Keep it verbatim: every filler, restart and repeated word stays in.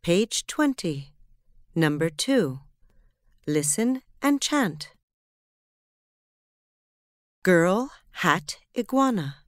Page twenty. Number two. Listen and chant. Girl, hat, iguana.